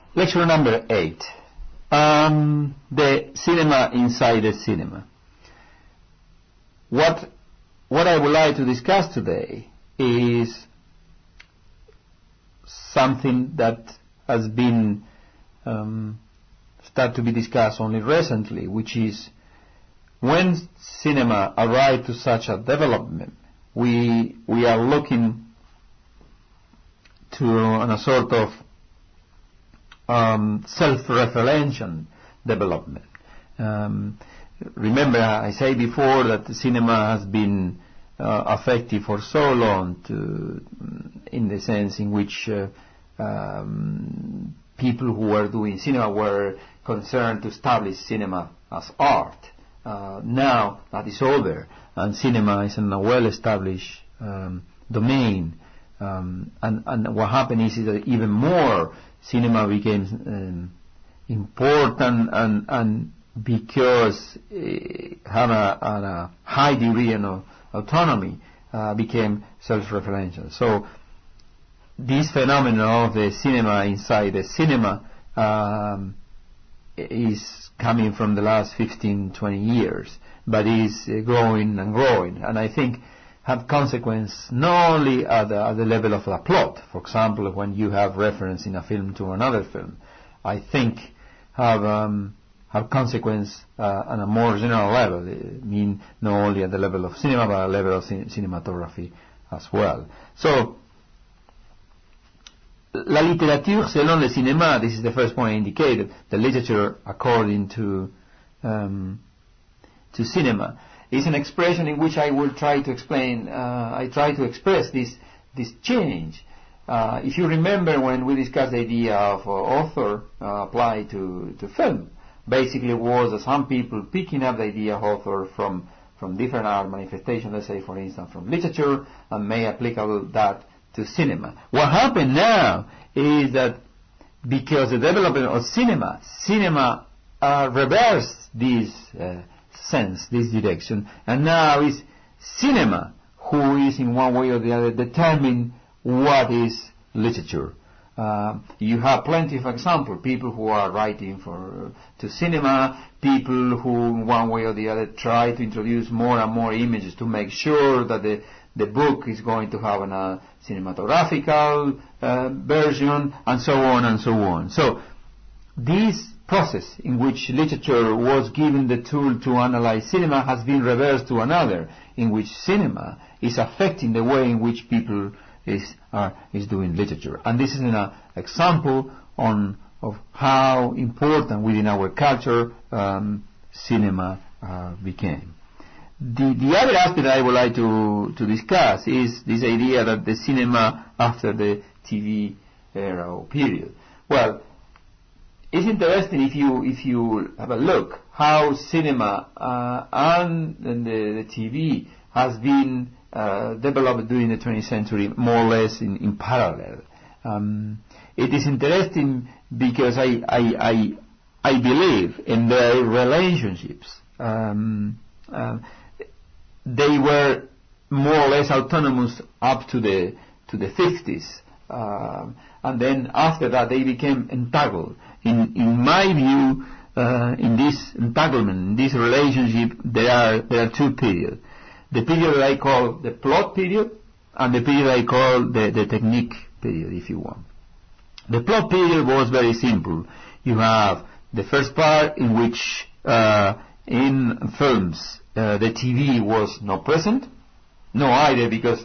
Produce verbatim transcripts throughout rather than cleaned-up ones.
Lecture number eight. Um, the cinema inside the cinema. What what I would like to discuss today is something that has been um, started to be discussed only recently, which is when cinema arrived to such a development, we we are looking to on a sort of um, self-referential development. Um, remember, I said before that the cinema has been uh, effective for so long, to, in the sense in which uh, um, people who were doing cinema were concerned to establish cinema as art. Uh, now that is over, and cinema is in a well-established um, domain. Um, and, and what happened is, is that even more cinema became um, important, and, and because it had a, had a high degree of autonomy, uh, became self-referential. So this phenomenon of the cinema inside the cinema um, is coming from the last fifteen, twenty years, but is uh, growing and growing, and I think have consequence not only at the, at the level of the plot. For example, when you have reference in a film to another film, I think have um, have consequence uh, on a more general level. I mean, not only at the level of cinema, but at the level of cin- cinematography as well. So, la littérature selon le cinéma, this is the first point I indicated, the literature according to um, to cinema, is an expression in which I will try to explain, uh, I try to express this this change. Uh, if you remember when we discussed the idea of uh, author uh, applied to, to film, basically it was uh, some people picking up the idea of author from, from different art manifestations, let's say for instance from literature, and may applicable that to cinema. What happened now is that because the development of cinema, cinema uh, reversed this uh, sense, this direction, and now it's cinema who is in one way or the other determining what is literature. Uh, you have plenty of examples, people who are writing for uh, to cinema, people who in one way or the other try to introduce more and more images to make sure that the the book is going to have a uh, cinematographical uh, version, and so on and so on. So this process in which literature was given the tool to analyze cinema has been reversed to another, in which cinema is affecting the way in which people is are is doing literature. And this is an example on of how important within our culture um, cinema uh, became. The, the other aspect I would like to, to discuss is this idea that the cinema after the T V era or period. Well, it's interesting if you if you have a look how cinema uh, and the, the T V has been uh, developed during the twentieth century more or less in, in parallel. Um, it is interesting because I I I, I believe in their relationships. Um, uh, they were more or less autonomous up to the to the fifties, uh, and then after that they became entangled. In in my view, uh, in this entanglement, in this relationship, there are there are two periods. The period that I call the plot period, and the period I call the, the technique period, if you want. The plot period was very simple. You have the first part in which uh, in films uh, the T V was not present, no either because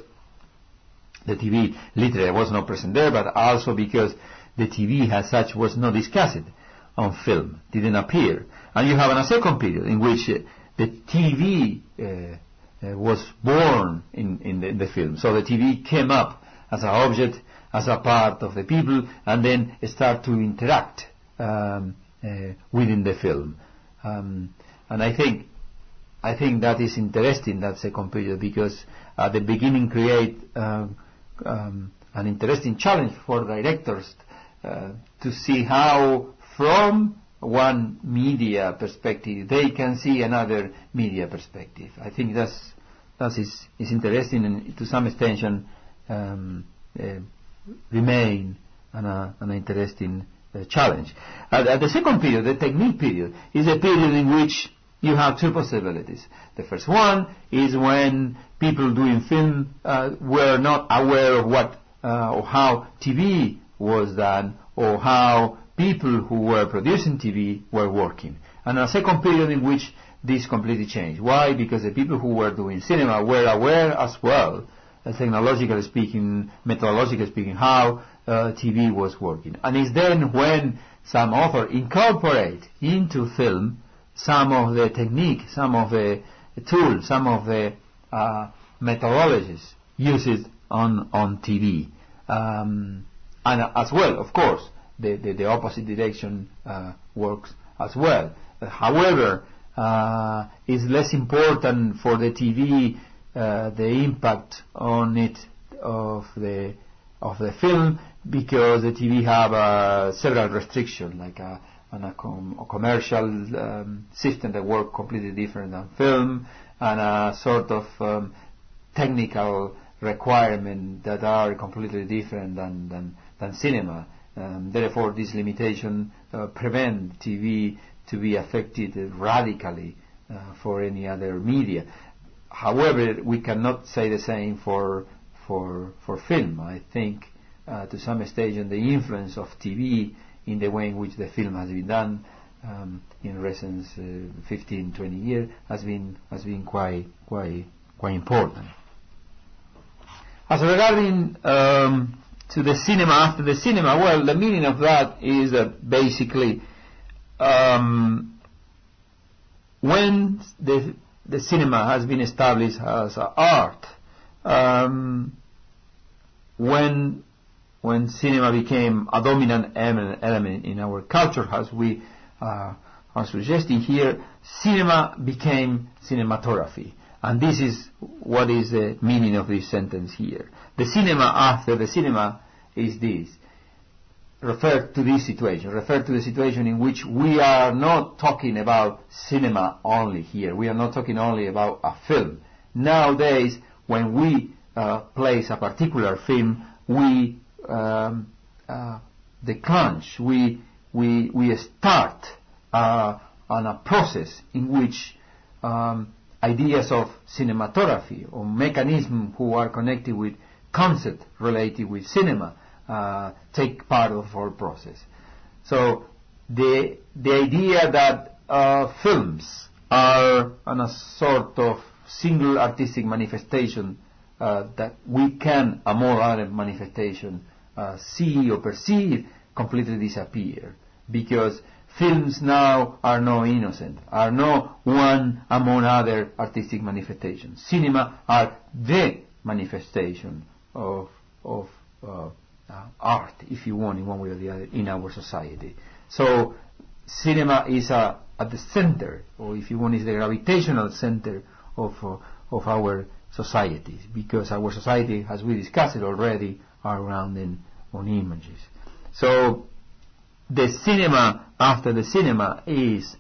the T V literally was not present there, but also because the T V as such was not discussed on film, didn't appear. And you have a second period in which uh, the T V uh, uh, was born in, in, the, in the film. So the T V came up as an object, as a part of the people, and then start to interact um, uh, within the film. Um, and I think I think that is interesting, that second period, because at the beginning create uh, um, an interesting challenge for directors uh, to see how from one media perspective they can see another media perspective. I think that's that is, is interesting, and to some extension um, uh, remain an, uh, an interesting uh, challenge. At, at the second period, the technique period, is a period in which you have two possibilities. The first one is when people doing film uh, were not aware of what uh, or how T V was done, or how people who were producing T V were working. And a second period in which this completely changed. Why? Because the people who were doing cinema were aware as well, uh, technologically speaking, methodologically speaking, how uh, T V was working. And it's then when some author incorporate into film some of the technique, some of the tools, some of the uh, methodologies used on on T V. Um, and as well, of course, the, the, the opposite direction uh, works as well. Uh, however, uh, it's less important for the T V uh, the impact on it of the of the film, because the T V have uh, several restrictions, like a, a, com- a commercial um, system that work completely different than film, and a sort of um, technical requirement that are completely different than than, than cinema. Um, therefore, this limitation uh, prevent T V to be affected radically uh, for any other media. However, we cannot say the same for for for film. I think uh, to some extent the influence of T V in the way in which the film has been done um, in recent uh, fifteen, twenty years has been has been quite quite quite important. As regarding um, to the cinema after the cinema, well, the meaning of that is that basically um, when the the cinema has been established as an art, um, when when cinema became a dominant element in our culture, as we uh, are suggesting here, cinema became cinematography. And this is what is the meaning of this sentence here. The cinema after the cinema is this. Refer to this situation. Refer to the situation in which we are not talking about cinema only here. We are not talking only about a film. Nowadays, when we uh, place a particular film, we um, uh, declench, we we we start uh, on a process in which um, ideas of cinematography or mechanisms who are connected with concept related with cinema uh, take part of our process. So the the idea that uh, films are on a sort of single artistic manifestation uh, that we can, a more other manifestation, uh, see or perceive, completely disappear, because films now are no innocent, are no one among other artistic manifestations. Cinema are the manifestation of of uh, uh, art, if you want, in one way or the other, in our society. So cinema is uh, at the center, or if you want, is the gravitational center of uh, of our societies, because our society, as we discussed it already, are grounded on images. So the cinema after the cinema is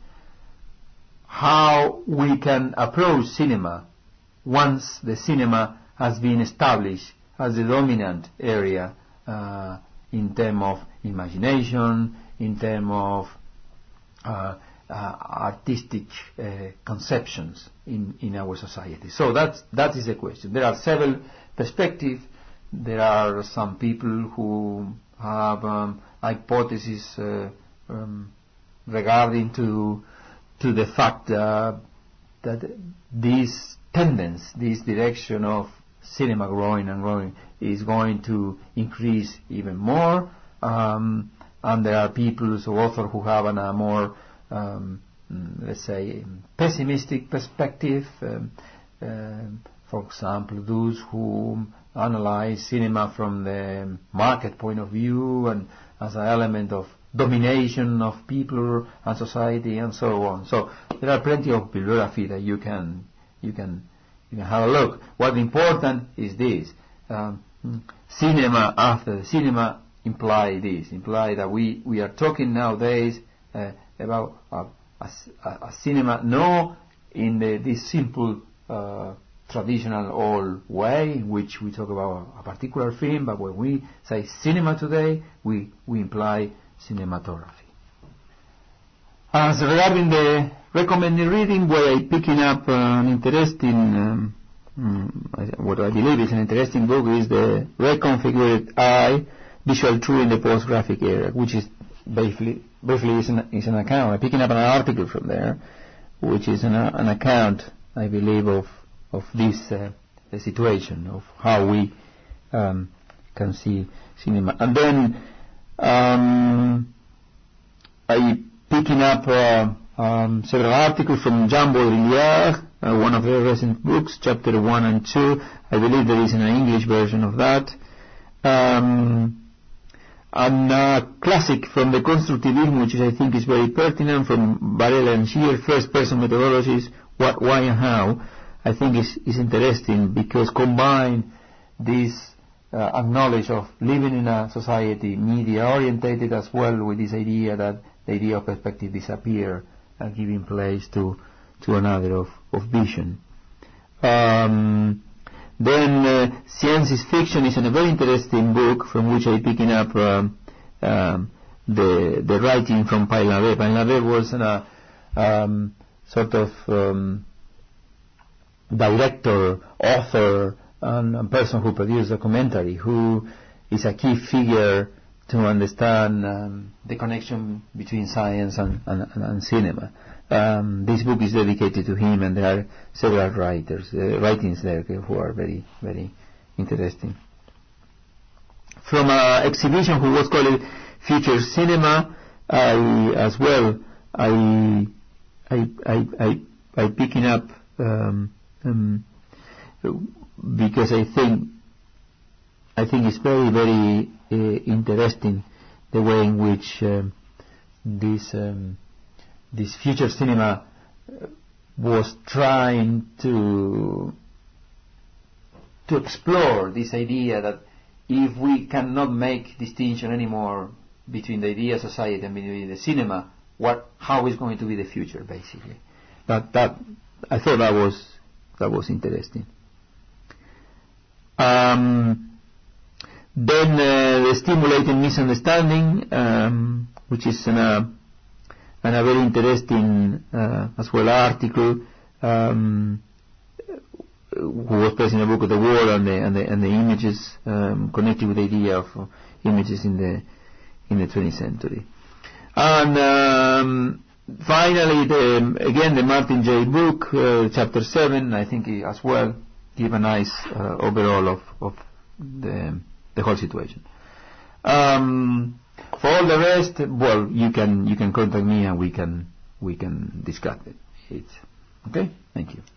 how we can approach cinema once the cinema has been established as the dominant area uh, in terms of imagination, in terms of uh, uh, artistic uh, conceptions in, in our society. So that's, that is the question. There are several perspectives. There are some people who have um, hypotheses uh, um, regarding to to the fact uh, that this tendency, this direction of cinema growing and growing, is going to increase even more. Um, and there are people, so authors, who have an, a more, um, let's say, pessimistic perspective. Um, uh, for example, those who analyze cinema from the market point of view and as an element of domination of people and society and so on. So there are plenty of bibliography that you can you can you can have a look. What's important is this: um, cinema after the cinema imply this, imply that we, we are talking nowadays uh, about a, a, a cinema, no in the, this simple uh, traditional old way in which we talk about a particular film, but when we say cinema today, we, we imply cinematography. As regarding the recommended reading, where I'm picking up uh, an interesting, um, mm, what I believe is an interesting book, is the Reconfigured Eye, Visual True in the Post-Graphic Era, which is briefly, briefly is, an, is an account. I'm picking up an article from there, which is an, uh, an account, I believe, of of this uh, the situation, of how we um, can see cinema. And then um, I picking up uh, um, several articles from Jean Baudrillard, uh, one of the recent books, chapter one and two. I believe there is an English version of that. Um, and a classic from the Constructivism, which is, I think is very pertinent, from Varela and Scheer, First Person Methodologies, What, Why and How. I think is, is interesting because combine this uh, acknowledge of living in a society media orientated as well with this idea that the idea of perspective disappear and giving place to to another of, of vision. Um, then uh, Science is Fiction is a very interesting book from which I'm picking up um, um, the the writing from Painlavé. Painlavé was a um, sort of um, director, author, and a person who produced a commentary, who is a key figure to understand um, the connection between science and, and, and, and cinema. Um, this book is dedicated to him, and there are several writers, uh, writings there who are very, very interesting. From an exhibition who was called Future Cinema, I as well, I, I, I, I, I picking up um, um, because I think I think it's very, very uh, interesting the way in which um, this um, this future cinema uh, was trying to to explore this idea that if we cannot make distinction anymore between the idea of society and between the cinema, what how is going to be the future, basically. That that I thought that was that was interesting. Um, then uh, the Stimulating Misunderstanding, um, which is an, uh, and a very interesting uh, as well article, um, who was placed in the book of the world and the and the, and the images um, connected with the idea of uh, images in the in the twentieth century. And um, finally, the, again the Martin J. book, uh, chapter seven, I think he as well give a nice uh, overall of of the the whole situation. Um, for all the rest, well, you can you can contact me and we can we can discuss it. It's, okay, thank you.